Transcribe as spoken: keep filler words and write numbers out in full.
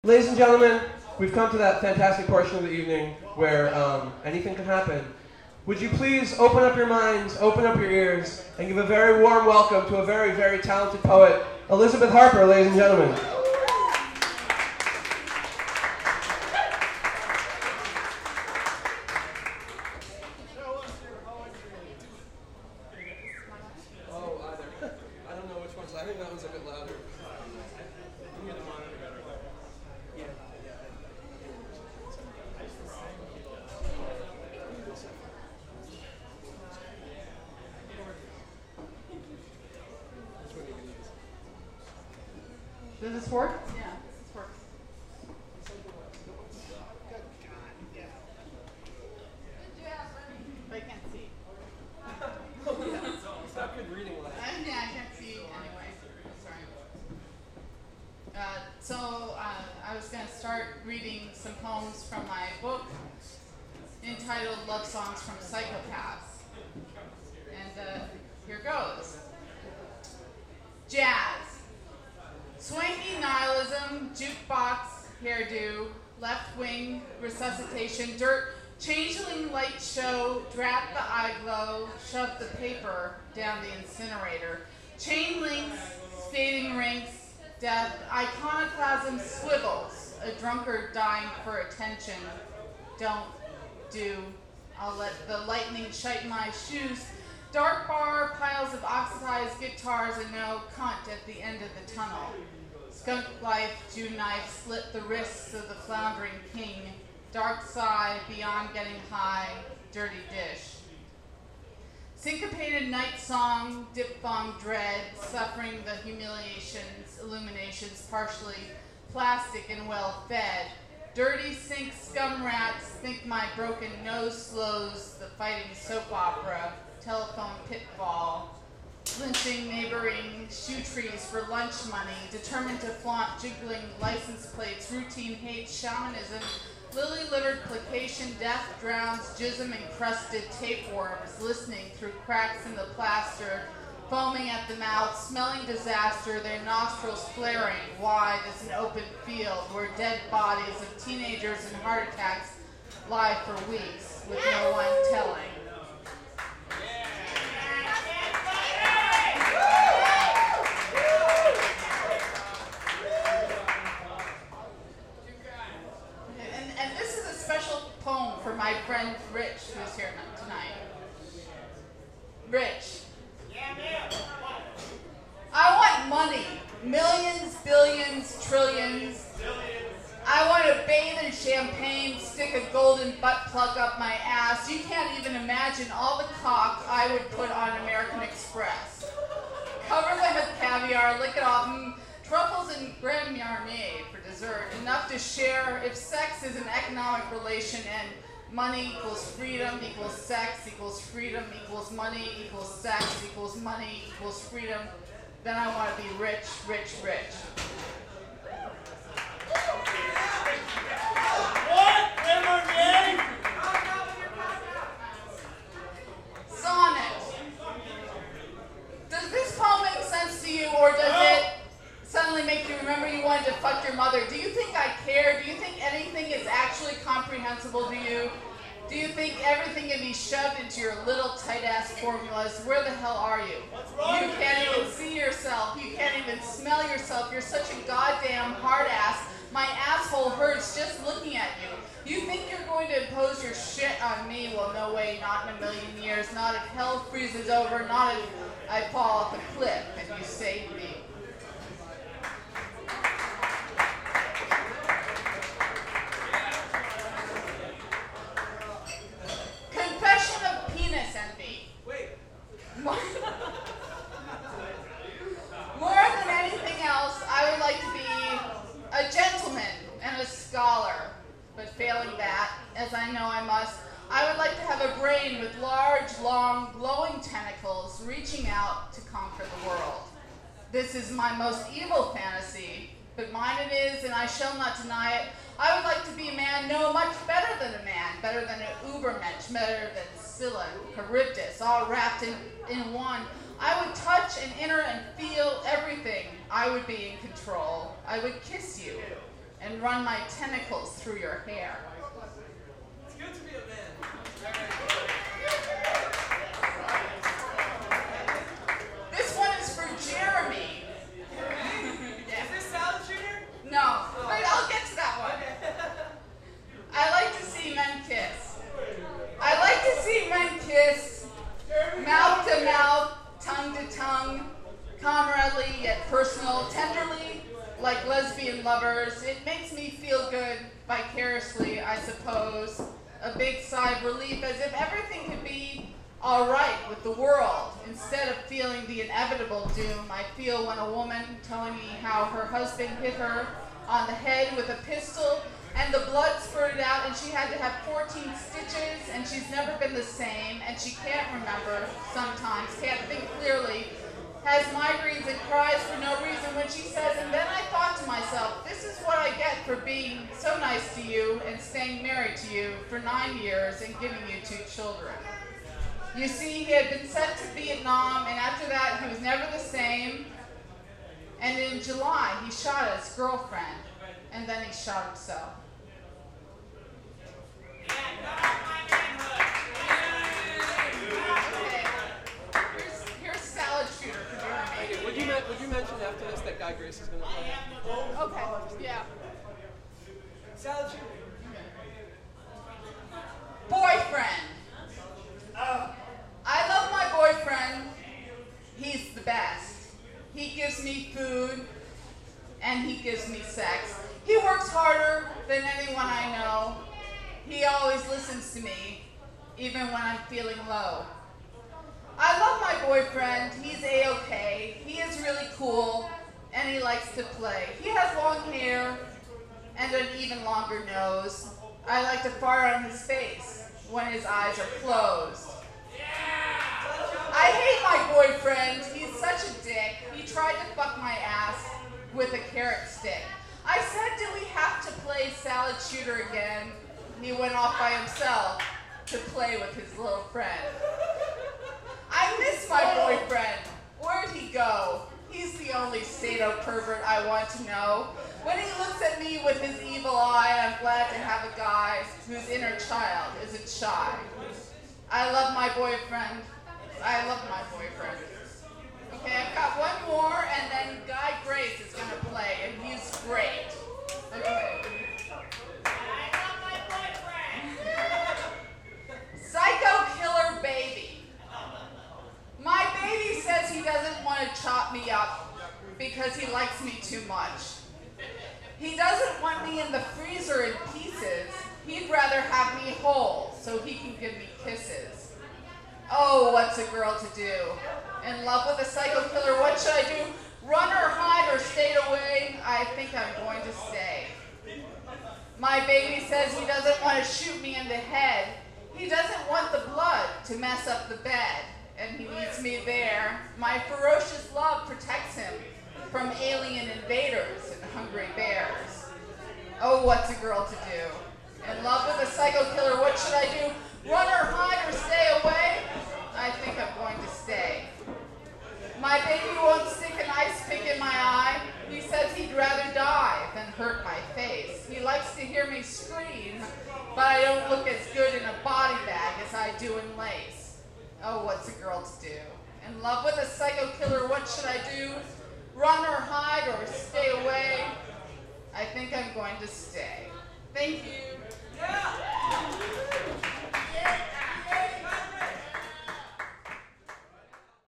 Ladies and gentlemen, we've come to that fantastic portion of the evening where um, anything can happen. Would you please open up your minds, open up your ears, and give a very warm welcome to a very, very talented poet, Elizabeth Harper, ladies and gentlemen. Oh, either. I don't know which one's. I think that one's a bit louder. You hear the monitor better. Yeah. Does this work? Yeah, this works. But I can't see. Oh, yeah. It's not good reading like Uh, yeah, I can't see anyway. Sorry. Uh, so uh, I was going to start reading some poems from my book entitled Love Songs from Psychopaths. And uh, here goes. Jazz. Swanky nihilism, jukebox, hairdo, left wing, resuscitation, dirt, changeling light show, drap the eye glow, shove the paper down the incinerator, chain links, skating rinks, death, iconoclasm swivels, a drunkard dying for attention. Don't do, I'll let the lightning shite my shoes. Dark bar, piles of oxidized guitars, and no cunt at the end of the tunnel. Skunk life, Jew knife, slit the wrists of the floundering king. Dark sigh, beyond getting high, dirty dish. Syncopated night song, diphthong dread, suffering the humiliations, illuminations, partially plastic and well fed. Dirty sink scum rats, think my broken nose slows the fighting soap opera. Telephone pitfall, lynching neighboring shoe trees for lunch money, determined to flaunt jiggling license plates, routine hate, shamanism, lily-livered placation, death drowns, jism-encrusted tapeworms, listening through cracks in the plaster, foaming at the mouth, smelling disaster, their nostrils flaring. Wide as an open field where dead bodies of teenagers and heart attacks lie for weeks with no one telling. And, and this is a special poem for my friend Rich, who's here tonight. Rich. I want money. Millions, billions, trillions. I want to bathe in champagne, stick a golden butt plug up my ass. You can't even imagine all the cock I would put on American Express. Cover them with caviar, lick it off, mm, truffles and Grand Marnier for dessert. Enough to share if sex is an economic relation and money equals freedom equals sex equals freedom equals money equals sex equals money equals freedom. Then I want to be rich, rich, rich. What? Marnier? Sonnet. Does this poem make sense to you, or does it suddenly make you remember you wanted to fuck your mother? Do you think I care? Do you think anything is actually comprehensible to you? Do you think everything can be shoved into your little tight-ass formulas? Where the hell are you? What's wrong You with can't you? even see yourself. You can't even smell yourself. You're such a goddamn hard ass. My asshole hurts just looking at you. You think you're going to impose your shit on me? Well, no way, not in a million years. Not if hell freezes over. Not if I fall off a cliff and you save me. Confession of penis envy. Wait. More, more than anything else, I would like to be a gentleman and a scholar. But failing that, as I know I must, I would like to have a brain with large, long, glowing tentacles reaching out to conquer the world. This is my most evil fantasy, but mine it is, and I shall not deny it. I would like to be a man, no, much better than a man, better than an Ubermensch, better than Scylla, Charybdis, all wrapped in, in one. I would touch and enter and feel everything. I would be in control. I would kiss you. and run my tentacles through your hair. It's good to be a man. This one is for Jeremy. Yeah. Is this salad shooter? No, but I'll get to that one. I like to see men kiss. I like to see men kiss, mouth to mouth, tongue to tongue, comradely yet personal, tenderly, like lesbian lovers. It makes me feel good vicariously, I suppose. A big sigh of relief, as if everything could be all right with the world, instead of feeling the inevitable doom I feel when a woman telling me how her husband hit her on the head with a pistol and the blood spurted out and she had to have fourteen stitches and she's never been the same and she can't remember sometimes, can't think clearly, has migraines and cries for no reason when she says, and then I thought to myself, this is what I get for being so nice to you and staying married to you for nine years and giving you two children. You see, he had been sent to Vietnam, and after that, he was never the same. And in July, he shot his girlfriend, and then he shot himself. Okay, here's, here's Salad Shooter for Jeremy. Okay, would you, men- would you mention after this that Guy Grace is going to play? Okay, yeah. Salad Shooter. Boyfriend. I love my boyfriend. He's the best. He gives me food, and he gives me sex. He works harder than anyone I know. He always listens to me, even when I'm feeling low. I love my boyfriend. He's A-okay. He is really cool, and he likes to play. He has long hair and an even longer nose. I like to fart on his face when his eyes are closed. I hate my boyfriend. He's such a dick. He tried to fuck my ass with a carrot stick. I said, do we have to play Salad Shooter again? And he went off by himself to play with his little friend. I miss my boyfriend. Where'd he go? He's the only sado pervert I want to know. When he looks at me with his evil eye, I'm glad to have a guy whose inner child isn't shy. I love my boyfriend. I love my boyfriend. Okay, I've got one more, and then Guy Grace is going to play, and he's great. Okay. I love my boyfriend. Psycho Killer Baby. My baby says he doesn't want to chop me up because he likes me too much. He doesn't want me in the freezer in pieces. He'd rather have me whole so he can give me kisses. Oh, what's a girl to do? In love with a psycho killer, what should I do? Run or hide or stay away? I think I'm going to stay. My baby says he doesn't want to shoot me in the head. He doesn't want the blood to mess up the bed. And he needs me there. My ferocious love protects him from alien invaders and hungry bears. Oh, what's a girl to do? In love with a psycho killer, what should I do? Run or hide or stay away? I think I'm going to stay. My baby won't stick an ice pick in my eye. He says he'd rather die than hurt my face. He likes to hear me scream, but I don't look as good in a body bag as I do in lace. Oh, what's a girl to do? In love with a psycho killer, what should I do? Run or hide or stay away? I think I'm going to stay. Thank you.